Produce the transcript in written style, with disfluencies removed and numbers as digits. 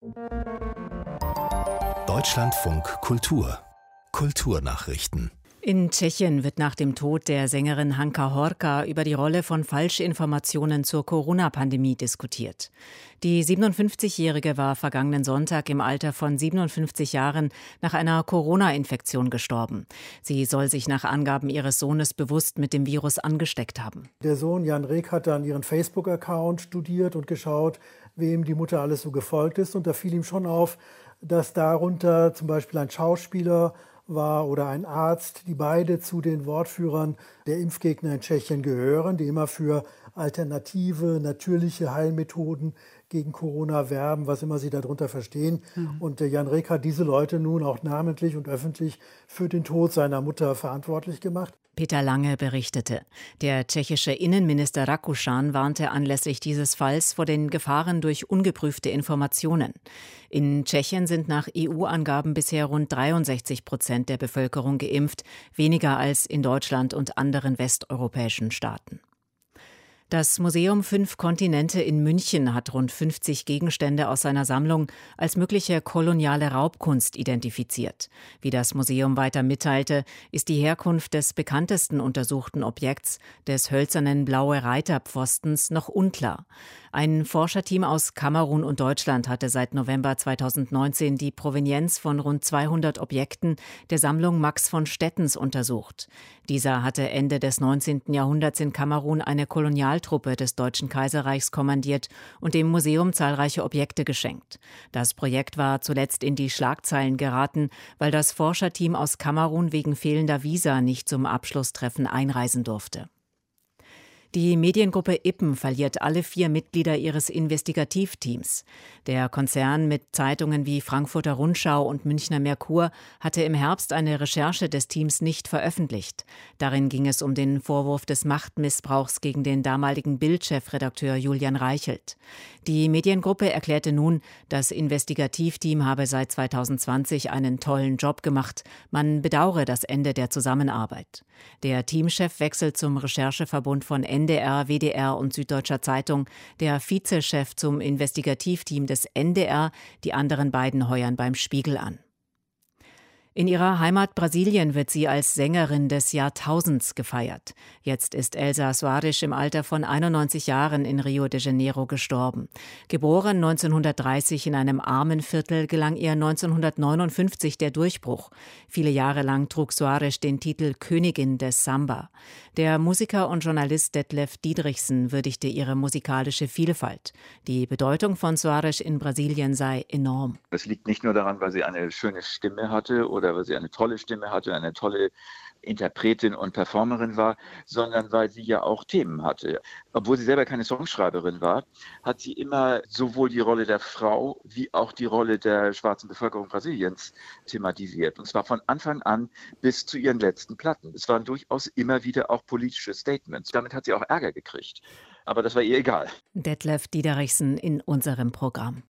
Deutschlandfunk Kultur Kulturnachrichten. In Tschechien wird nach dem Tod der Sängerin Hanka Horka über die Rolle von Falschinformationen zur Corona-Pandemie diskutiert. Die 57-Jährige war vergangenen Sonntag im Alter von 57 Jahren nach einer Corona-Infektion gestorben. Sie soll sich nach Angaben ihres Sohnes bewusst mit dem Virus angesteckt haben. Der Sohn Jan Rek hat dann ihren Facebook-Account studiert und geschaut, wem die Mutter alles so gefolgt ist. Und da fiel ihm schon auf, dass darunter zum Beispiel ein Schauspieler war oder ein Arzt, die beide zu den Wortführern der Impfgegner in Tschechien gehören, die immer für alternative, natürliche Heilmethoden gegen Corona werben, was immer sie darunter verstehen. Und Jan Rek hat diese Leute nun auch namentlich und öffentlich für den Tod seiner Mutter verantwortlich gemacht. Peter Lange berichtete. Der tschechische Innenminister Rakušan warnte anlässlich dieses Falls vor den Gefahren durch ungeprüfte Informationen. In Tschechien sind nach EU-Angaben bisher rund 63% der Bevölkerung geimpft, weniger als in Deutschland und anderen westeuropäischen Staaten. Das Museum 5 Kontinente in München hat rund 50 Gegenstände aus seiner Sammlung als mögliche koloniale Raubkunst identifiziert. Wie das Museum weiter mitteilte, ist die Herkunft des bekanntesten untersuchten Objekts, des hölzernen Blaue Reiterpfostens, noch unklar. Ein Forscherteam aus Kamerun und Deutschland hatte seit November 2019 die Provenienz von rund 200 Objekten der Sammlung Max von Stettens untersucht. Dieser hatte Ende des 19. Jahrhunderts in Kamerun eine Kolonialtruppe des Deutschen Kaiserreichs kommandiert und dem Museum zahlreiche Objekte geschenkt. Das Projekt war zuletzt in die Schlagzeilen geraten, weil das Forscherteam aus Kamerun wegen fehlender Visa nicht zum Abschlusstreffen einreisen durfte. Die Mediengruppe Ippen verliert alle 4 Mitglieder ihres Investigativteams. Der Konzern mit Zeitungen wie Frankfurter Rundschau und Münchner Merkur hatte im Herbst eine Recherche des Teams nicht veröffentlicht. Darin ging es um den Vorwurf des Machtmissbrauchs gegen den damaligen Bild-Chefredakteur Julian Reichelt. Die Mediengruppe erklärte nun, das Investigativteam habe seit 2020 einen tollen Job gemacht. Man bedauere das Ende der Zusammenarbeit. Der Teamchef wechselt zum Rechercheverbund von NDR, WDR und Süddeutscher Zeitung, der Vizechef zum Investigativteam des NDR, die anderen beiden heuern beim Spiegel an. In ihrer Heimat Brasilien wird sie als Sängerin des Jahrtausends gefeiert. Jetzt ist Elsa Soares im Alter von 91 Jahren in Rio de Janeiro gestorben. Geboren 1930 in einem Armenviertel, gelang ihr 1959 der Durchbruch. Viele Jahre lang trug Soares den Titel Königin des Samba. Der Musiker und Journalist Detlef Diedrichsen würdigte ihre musikalische Vielfalt. Die Bedeutung von Soares in Brasilien sei enorm. Das liegt nicht nur daran, weil sie eine schöne Stimme hatte oder weil sie eine tolle Stimme hatte, eine tolle Interpretin und Performerin war, sondern weil sie ja auch Themen hatte. Obwohl sie selber keine Songschreiberin war, hat sie immer sowohl die Rolle der Frau wie auch die Rolle der schwarzen Bevölkerung Brasiliens thematisiert. Und zwar von Anfang an bis zu ihren letzten Platten. Es waren durchaus immer wieder auch politische Statements. Damit hat sie auch Ärger gekriegt. Aber das war ihr egal. Detlef Diedrichsen in unserem Programm.